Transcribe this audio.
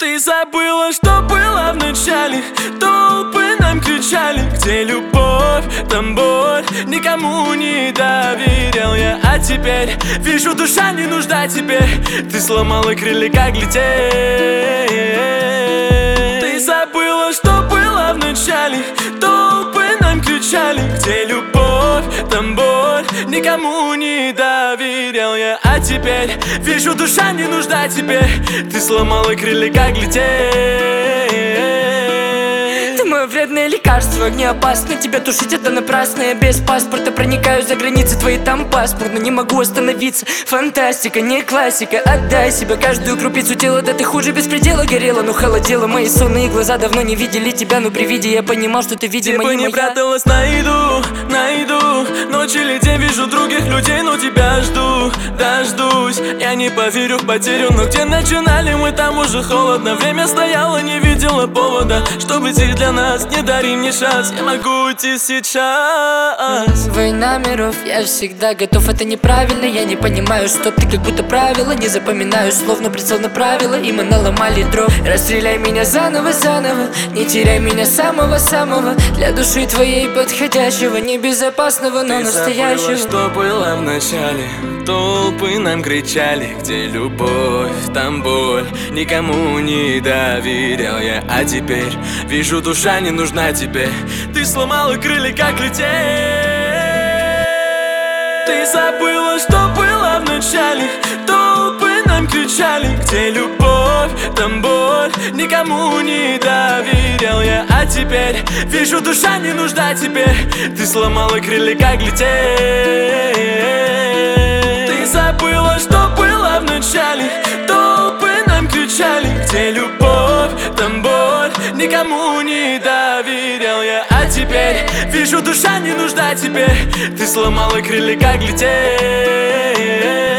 Ты забыла, что было в начале. Толпы нам кричали: где любовь, там боль. Никому не доверял я, а теперь вижу, душа не нужна тебе. Ты сломала крылья, как лететь. Ты забыла, что было в начале. Толпы нам кричали: где любовь, там боль. Никому не доверял я, а теперь вижу, душа не нужна тебе. Ты сломала крылья, как лететь. Ты мое вредное лекарство, не опасно тебя тушить, это напрасно. Я без паспорта проникаю за границы твои, там паспорт, но не могу остановиться. Фантастика, не классика, отдай себя, каждую крупицу тела. Да ты хуже беспредела горела, но холодела. Мои сонные глаза давно не видели тебя, но при виде я понимал, что ты, видимо, не моя. Где бы ни пряталась, найду. Ночь или день вижу других людей, но тебя жду, дождусь. Я не поверю в потерю, но где начинали мы, там уже холодно. Время стояло, не видела повода, чтобы идти для нас. Не дари мне шанс, я могу уйти сейчас. Война миров, я всегда готов, это неправильно. Я не понимаю, что ты как будто правила. Не запоминаю словно прицел на правила, и мы наломали дров. Расстреляй меня заново, не теряй меня самого-самого. Для души твоей подходящего, небезопасного, но настоящего. Ты забыла, что было в начале. Толпы нам кричали: где любовь, там боль. Никому не доверял я, а теперь вижу, душа не нужна тебе. Ты сломала крылья, как лететь. Ты забыла, что было в начале. Толпы нам кричали: где любовь, там боль. Никому не доверял я, а теперь вижу, душа не нужна тебе. Ты сломала крылья, как лететь. Ты забыла, что было в начале. Толпы нам кричали: где любовь, там боль. Никому не доверял я, а теперь вижу, душа не нужна тебе. Ты сломала крылья, как лететь.